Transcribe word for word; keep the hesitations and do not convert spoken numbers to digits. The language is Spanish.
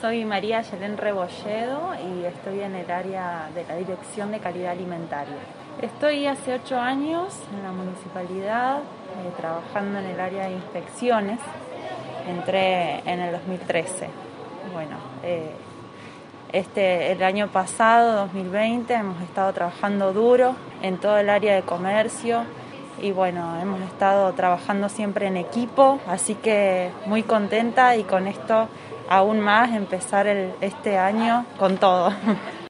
soy María Yelén Rebolledo y estoy en el área de la Dirección de Calidad Alimentaria. Estoy hace ocho años en la municipalidad, eh, trabajando en el área de inspecciones. Entré en el dos mil trece. Bueno, eh, este, el año pasado, dos mil veinte, hemos estado trabajando duro en todo el área de comercio y bueno, hemos estado trabajando siempre en equipo, así que muy contenta y con esto aún más empezar el, este año con todo.